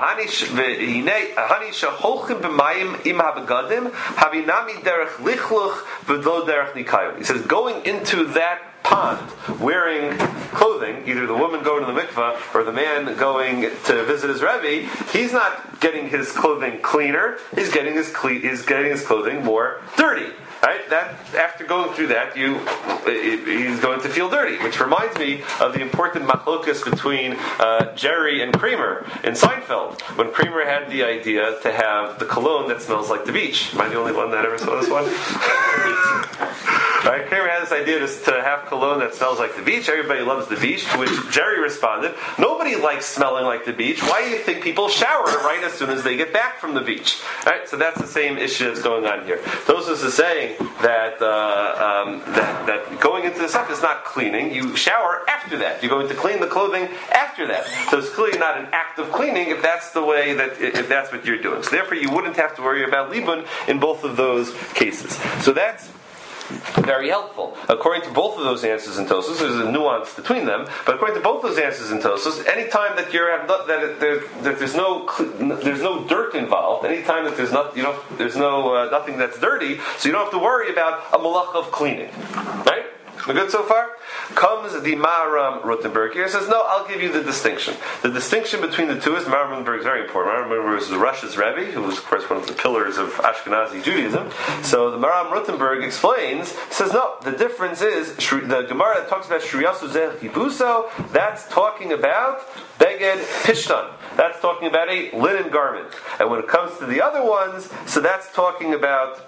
Speaker 3: he says, going into that pond wearing clothing, either the woman going to the mikveh or the man going to visit his Rebbe, he's not getting his clothing cleaner, he's getting his, cle- he's getting his clothing more dirty. Right? That after going through that, you it, he's going to feel dirty, which reminds me of the important machlokas between uh, Jerry and Kramer in Seinfeld, when Kramer had the idea to have the cologne that smells like the beach. Am I the only one that ever saw this one? Right? Kramer had this idea to, to have cologne that smells like the beach. Everybody loves the beach, to which Jerry responded, "Nobody likes smelling like the beach. Why do you think people shower right as soon as they get back from the beach?" Right? So that's the same issue that's going on here. Tosfos is saying that, uh, um, that that going into the stuff is not cleaning. You shower after that. You're going to clean the clothing after that. So it's clearly not an act of cleaning if that's the way that if that's what you're doing. So therefore, you wouldn't have to worry about libun in both of those cases. So that's very helpful. According to both of those answers in Tosfos, there's a nuance between them. But according to both those answers in Tosfos, anytime that you're that, it, there, that there's no there's no dirt involved, anytime that there's not you know there's no uh, nothing that's dirty, so you don't have to worry about a malach of cleaning, right? We're good so far? Comes the Maram Ruttenberg here and says, no, I'll give you the distinction. The distinction between the two is, Maram Ruttenberg is very important. Maram Ruttenberg is the Rush's Rebbe, who was, of course, one of the pillars of Ashkenazi Judaism. So the Maram Ruttenberg explains, says, no, the difference is, the Gemara that talks about Shriyasu Zeh Kibuso, that's talking about Beged Pishtan. That's talking about a linen garment. And when it comes to the other ones, so that's talking about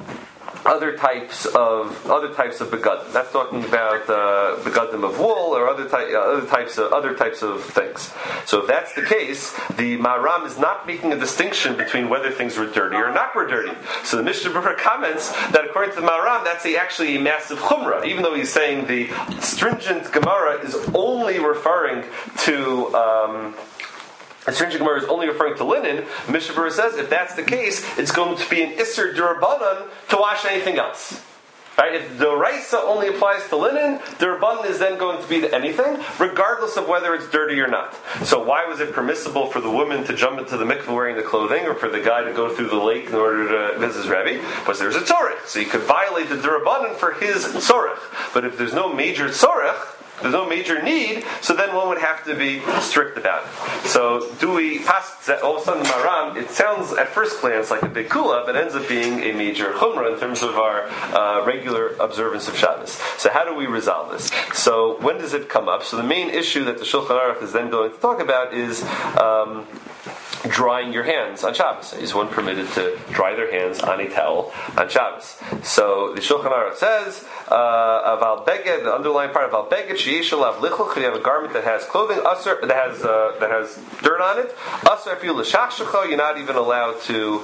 Speaker 3: other types of other types of begadim. That's talking about uh, begadim of wool or other ty- uh, other types of other types of things. So if that's the case, the Maram is not making a distinction between whether things were dirty or not were dirty. So the Mishnah Berurah comments that according to the Maram, that's a, actually a massive chumrah, even though he's saying the stringent Gemara is only referring to. Um, The stringent Gemara is only referring to linen. Mishnah Berurah says if that's the case, it's going to be an Isser D'Rabbanan to wash anything else. Right? If the Raisa only applies to linen, the D'Rabbanan is then going to be to anything, regardless of whether it's dirty or not. So why was it permissible for the woman to jump into the mikveh wearing the clothing, or for the guy to go through the lake in order to visit his Rebbe? Because there's a tzorech. So you could violate the D'Rabbanan for his tzorech. But if there's no major tzorech, there's no major need, so then one would have to be strict about it. So, do we pass that all of a sudden Maram? It sounds at first glance like a big kula, but ends up being a major chumrah in terms of our uh, regular observance of Shabbos. So, how do we resolve this? So, when does it come up? So, the main issue that the Shulchan Aruch is then going to talk about is Um, drying your hands on Shabbos. Is one permitted to dry their hands on a towel on Shabbos? So the Shulchan Aruch says, "Aval beged," the underlying part of "Aval beged sheyesh alav lichuch." If you have a garment that has clothing, usher that has uh, that has dirt on it, usher if you l'shachshacha, you're not even allowed to.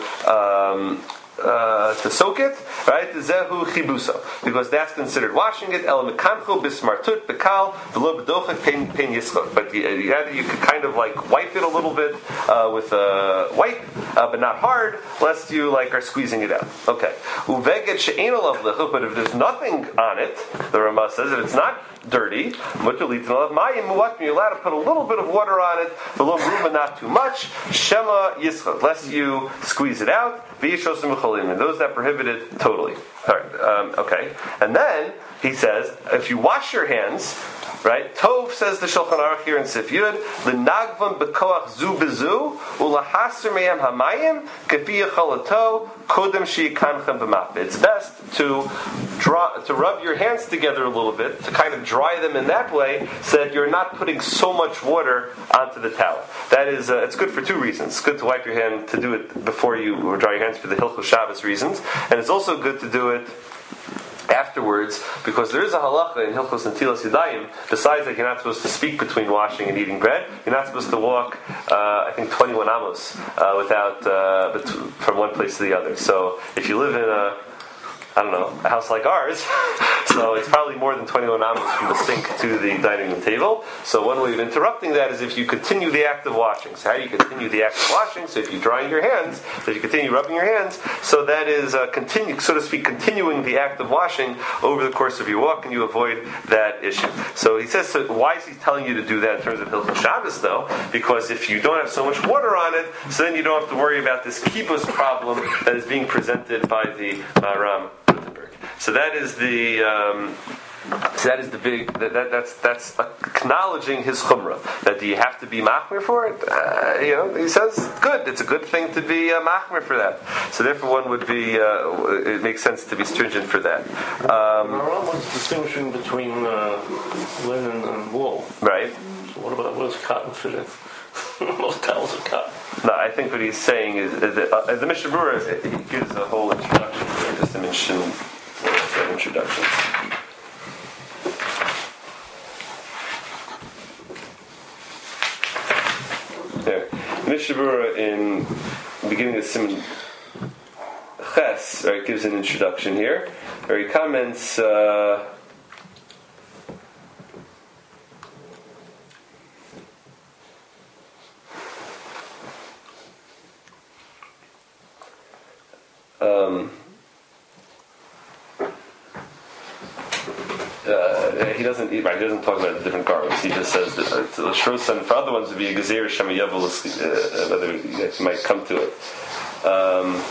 Speaker 3: Um, Uh, to soak it, right? Zehu chibuso, because that's considered washing it. El mekancho bismartut bekal v'lo b'dochek pein pein yischot. But you, you, you could kind of like wipe it a little bit uh, with a uh, wipe, uh, but not hard, lest you like are squeezing it out. Okay. Uveged she'ein alav lichuch. But if there's nothing on it, the Rama says, if it's not dirty, you're allowed to put a little bit of water on it, but not too much. Shema yischot, lest you squeeze it out. And those that prohibit it totally. All right, um, okay. And then he says, if you wash your hands, right? Tov says the Shulchan Aruch here in Sif Yud, l'nagvan bekoach zu bezu u'lahaser meyam hamayim kefi yachalato kodem sheikanchem b'map. It's best to draw, to rub your hands together a little bit, to kind of dry them in that way, so that you're not putting so much water onto the towel. That is, uh, it's good for two reasons. It's good to wipe your hand, to do it before you dry your hands for the Hilchos Shabbos reasons, and it's also good to do it afterwards, because there is a halacha in Hilchos Netilas Yadayim. Besides that, you're not supposed to speak between washing and eating bread. You're not supposed to walk, uh, I think, twenty-one amos uh, without uh, bet- from one place to the other. So if you live in a I don't know, a house like ours, so it's probably more than twenty-one amos from the sink to the dining room table. So one way of interrupting that is if you continue the act of washing. So how do you continue the act of washing? So if you're drying your hands, so if you continue rubbing your hands, so that is uh, continue, so to speak, continuing the act of washing over the course of your walk, and you avoid that issue. So he says, so why is he telling you to do that in terms of Hilchos Shabbos, though? Because if you don't have so much water on it, so then you don't have to worry about this kibbutz problem that is being presented by the Maharam. So that is the um, so that is the big that, that that's that's acknowledging his chumrah. That do you have to be machmir for it? Uh, you know, he says good. It's a good thing to be uh, machmir for that. So therefore, one would be uh, it makes sense to be stringent for that. Um,
Speaker 6: What's distinguishing between uh, linen and wool?
Speaker 3: Right.
Speaker 6: So what about what does cotton fit in? Most towels are cotton.
Speaker 3: No, I think what he's saying is, is that, uh, the Mishnah Berurah he gives a whole introduction here, just to mention that introduction. There, Mishnah Berurah in the beginning of Siman Ches, right, gives an introduction here, where he comments. Uh, Um, uh, he doesn't. Right, he doesn't talk about the different garments. He just says that uh, the shrosan for other ones would be a gezer shemayavel, uh, whether you might come to it. Um,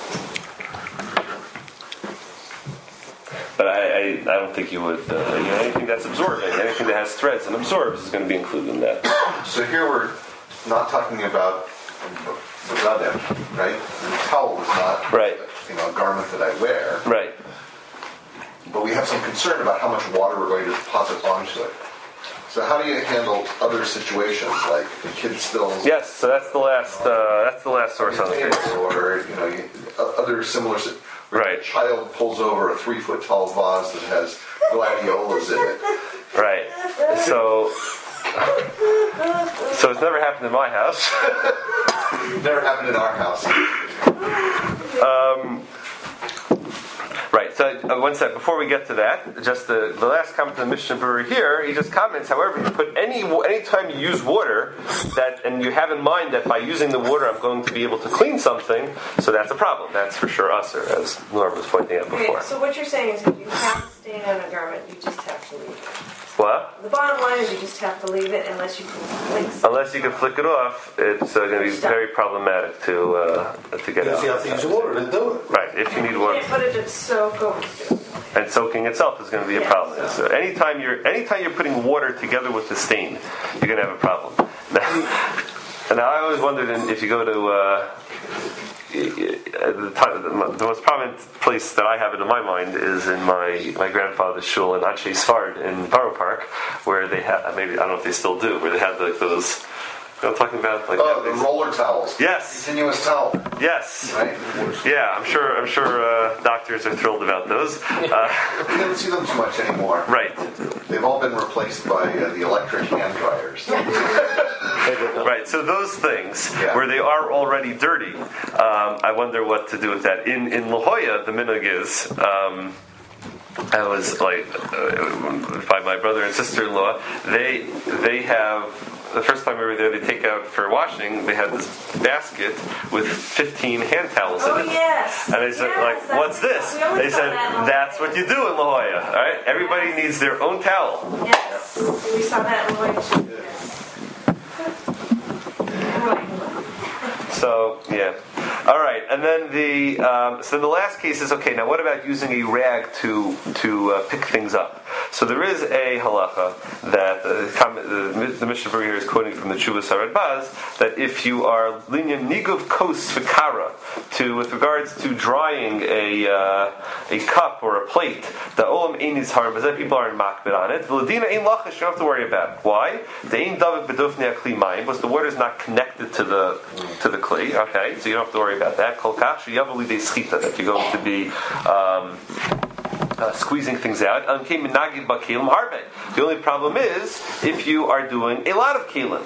Speaker 3: but I, I, I don't think you would. Uh, you know, anything that's absorbing, anything that has threads and absorbs, is going to be included in that.
Speaker 4: So here we're not talking about the gadem, right? The towel is not,
Speaker 3: right.
Speaker 4: you know, a garment that I wear.
Speaker 3: Right.
Speaker 4: But we have some concern about how much water we're going to deposit onto it. So how do you handle other situations like the kid spills?
Speaker 3: Yes. So that's the last. Uh, that's the last source on the case.
Speaker 4: Or you know, you, other similar. Where
Speaker 3: right.
Speaker 4: A child pulls over a three foot tall vase that has gladiolas in it.
Speaker 3: Right. So. So it's never happened in my house.
Speaker 4: Never happened in our house.
Speaker 3: Um, right. So uh, one sec. Before we get to that, just the, the last comment of the Mishnah Berurah here. He just comments. However, you put any any time you use water, that and you have in mind that by using the water, I'm going to be able to clean something. So that's a problem. That's for sure usher, as Norm was pointing out before.
Speaker 2: Okay, so what you're saying is if you have a stain on a garment, you just have to leave it.
Speaker 3: What?
Speaker 2: The bottom line is you just have to leave it unless you can flick something.
Speaker 3: Unless you can flick it off, it's uh, going to be very problematic to uh, to get
Speaker 5: Because
Speaker 3: out.
Speaker 5: you have to use water to do it.
Speaker 3: Right. If you need
Speaker 2: You
Speaker 3: water.
Speaker 2: can't put it to soak over.
Speaker 3: And soaking itself is going to be a
Speaker 2: Yes.
Speaker 3: problem. So anytime you're anytime you're putting water together with the stain, you're going to have a problem. Now, and I always wondered if you go to uh, the, time, the most prominent place that I have it in my mind is in my, my grandfather's shul in Anshe Sfard in Borough Park, where they have maybe I don't know if they still do, where they had like those. You know what I'm talking about? Like
Speaker 4: Oh, the roller towels.
Speaker 3: Yes.
Speaker 4: Continuous towel.
Speaker 3: Yes.
Speaker 4: Right?
Speaker 3: Yeah, I'm sure. I'm sure uh, doctors are thrilled about those. Uh,
Speaker 4: We don't see them too much anymore.
Speaker 3: right.
Speaker 4: They've all been replaced by uh, the electric hand dryers.
Speaker 3: Right. So those things
Speaker 4: Yeah.
Speaker 3: where they are already dirty, um, I wonder what to do with that. In in La Jolla, the minhag is. Um, I was like uh, by my brother and sister-in-law. They they have. The first time we were there, they take out for washing. They had this basket with fifteen hand towels
Speaker 2: Oh,
Speaker 3: in it.
Speaker 2: yes.
Speaker 3: And I said,
Speaker 2: Yes,
Speaker 3: like,
Speaker 2: that's-
Speaker 3: what's this?
Speaker 2: we always
Speaker 3: They
Speaker 2: saw
Speaker 3: said,
Speaker 2: that in La
Speaker 3: that's
Speaker 2: Jolla.
Speaker 3: what you do in La Jolla. All right, everybody needs their own towel.
Speaker 2: Yes. We saw that in Lloyd.
Speaker 3: So yeah, all right. And then the um, so the last case is okay. Now, what about using a rag to to uh, pick things up? So there is a halacha that uh, the, the Mishnah Berurah here is quoting from the Tshuvas Haradbaz that if you are linyan niguv kos fikara to with regards to drying a uh, a cup or a plate, the olam ein nizhar, but that people aren't makbid on it. V'ladina ein lachash, you don't have to worry about it. Why? The ein david bedufnei akli mayim, because the water is not connected to the to the kli. Okay, so you don't have to worry about that. Kol kach sheyavu lidei schita, that you're going to be. Um, uh, squeezing things out. The only problem is if you are doing a lot of kelim.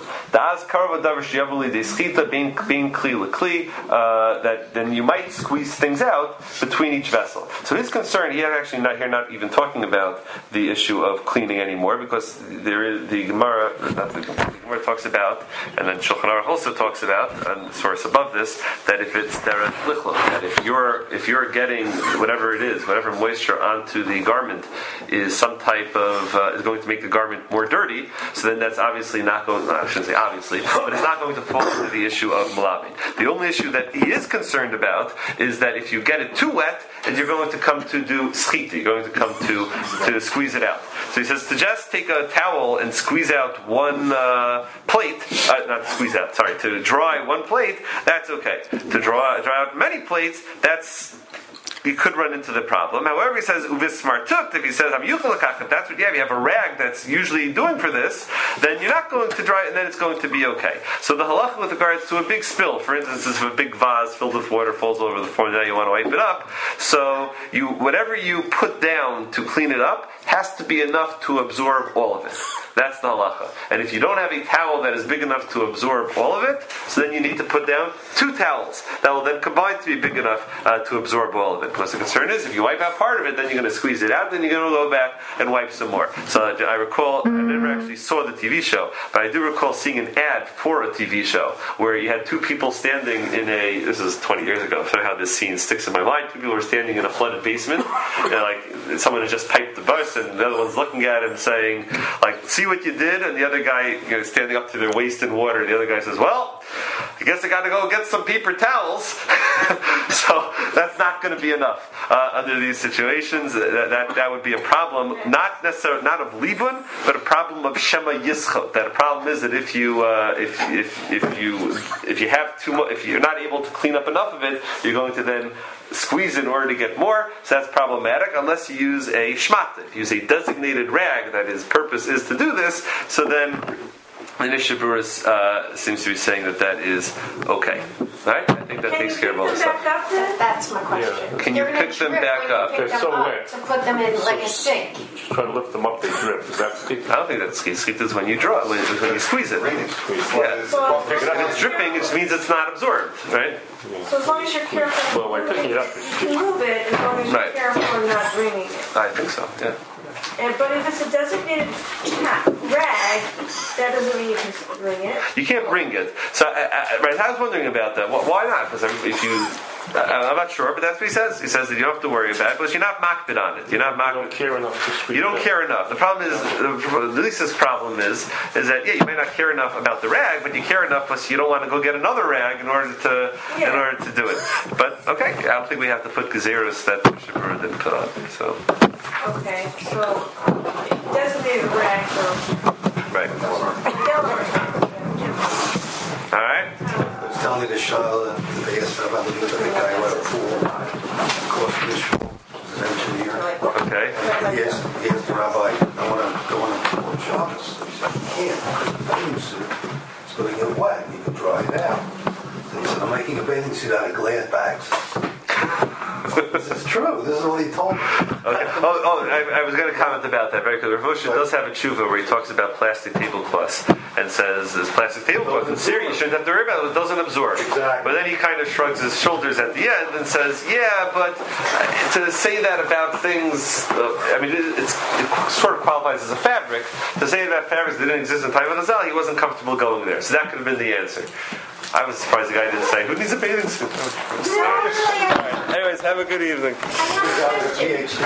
Speaker 3: Uh, that then you might squeeze things out between each vessel. So his concern, he actually not here, not even talking about the issue of cleaning anymore, because there is the Gemara, not the, the Gemara talks about, and then Shulchan Aruch also talks about, and the source above this, that if it's deret lichlo, that if you're if you're getting whatever it is, whatever moisture onto the garment is some type of uh, is going to make the garment more dirty, so then that's obviously not going. I shouldn't say obviously, but it's not going to fall into the issue of malabin. The only issue that he is concerned about is that if you get it too wet, and you're going to come to do schita, you're going to come to to squeeze it out. So he says to just take a towel and squeeze out one uh, plate, uh, not squeeze out, sorry, to dry one plate, that's okay. To draw dry out many plates, that's you could run into the problem. However, he says uvis smartuk. If he says I'm yuchalakach, if that's what you have, you have a rag that's usually doing for this, then you're not going to dry it, and then it's going to be okay. So the halacha with regards to a big spill, for instance, if a big vase filled with water falls over the floor, now you want to wipe it up. So you, whatever you put down to clean it up has to be enough to absorb all of it. That's the halacha. And if you don't have a towel that is big enough to absorb all of it, so then you need to put down two towels that will then combine to be big enough uh, to absorb all of it. Because the concern is, if you wipe out part of it, then you're going to squeeze it out, then you're going to go back and wipe some more. So I recall, I never actually saw the T V show, but I do recall seeing an ad for a T V show where you had two people standing in a, this is twenty years ago, so how this scene sticks in my mind, two people were standing in a flooded basement, and like someone had just piped the bus, and the other one's looking at him saying, like, see what you did? And the other guy, you know, standing up to their waist in water, the other guy says, well, I guess I got to go get some paper towels. So that's not going to be enough uh, under these situations. That, that that would be a problem, not necessarily not of libun, but a problem of shema yischot. That a problem is that if you uh, if if if you if you have too much, if you're not able to clean up enough of it, you're going to then squeeze in order to get more. So that's problematic unless you use a shmata. If you use a designated rag that his purpose is to do this, so then the Nishabura uh, seems to be saying that that is okay. Right? I think that
Speaker 2: Can
Speaker 3: takes
Speaker 2: you
Speaker 3: care of all
Speaker 2: pick
Speaker 3: this
Speaker 2: them
Speaker 3: stuff.
Speaker 2: back up then?
Speaker 7: That's my question.
Speaker 3: Can you
Speaker 7: They're gonna
Speaker 3: pick them
Speaker 7: drip
Speaker 3: back
Speaker 7: when you
Speaker 3: up?
Speaker 7: pick
Speaker 6: They're
Speaker 7: them
Speaker 6: so
Speaker 7: up
Speaker 6: wet.
Speaker 7: To put them in like a sink.
Speaker 6: Just try to lift them up, they drip. Is that schita?
Speaker 3: I don't think that's schita. Schita is when you draw, when, when you squeeze it.
Speaker 6: Squeeze.
Speaker 3: Yeah.
Speaker 2: Well,
Speaker 3: If it's dripping, it means it's not absorbed, right?
Speaker 2: so as long as you're careful,
Speaker 6: Well, by picking it up,
Speaker 2: you can move it as long as you're
Speaker 3: Right.
Speaker 2: careful and not draining it.
Speaker 3: I think so. Yeah.
Speaker 2: And, but if it's a designated ha- rag, that doesn't mean you can bring it.
Speaker 3: You can't bring it. So, I, I, right? I was wondering about that. Wh- Why not? Because if you, I, I'm not sure, but that's what he says. He says that you don't have to worry about it because you're not makbid on it. You're not
Speaker 6: I don't
Speaker 3: makbid.
Speaker 6: care enough to squeeze
Speaker 3: You don't
Speaker 6: it.
Speaker 3: care enough. The problem is, the Lisa's problem is, is that yeah, you may not care enough about the rag, but you care enough because you don't want to go get another rag in order to, in
Speaker 2: Yeah.
Speaker 3: order to do it. But okay, I don't think we have to put gazeros that Shabur didn't put on. So,
Speaker 2: Okay, so designated rag, so
Speaker 3: right. All right.
Speaker 5: I was telling you the shah that they asked about the the guy who had a pool across the shul, an engineer.
Speaker 3: Okay.
Speaker 5: And he asked, he asked the rabbi, I want to go on a pool of Shabbos. So he said, you can't, because the bathing suit is going to get wet. You can dry it out. So he said, I'm making a bathing suit out of glass bags. This is true. This is what he told me.
Speaker 3: Okay. Oh, oh I, I was going to comment about that very quickly. Rav Moshe does have a tshuva where he talks about plastic tablecloths and says this plastic tablecloth in Syria you shouldn't have to worry about it. It doesn't absorb.
Speaker 5: Exactly.
Speaker 3: But then he kind of shrugs his shoulders at the end and says, "Yeah, but to say that about things, uh, I mean, it, it's, it sort of qualifies as a fabric. To say that fabrics that didn't exist in time of Hazal, he wasn't comfortable going there. So that could have been the answer." I was surprised the guy didn't say, "Who needs a bathing suit?" Anyways, have a good evening.
Speaker 7: I have a question.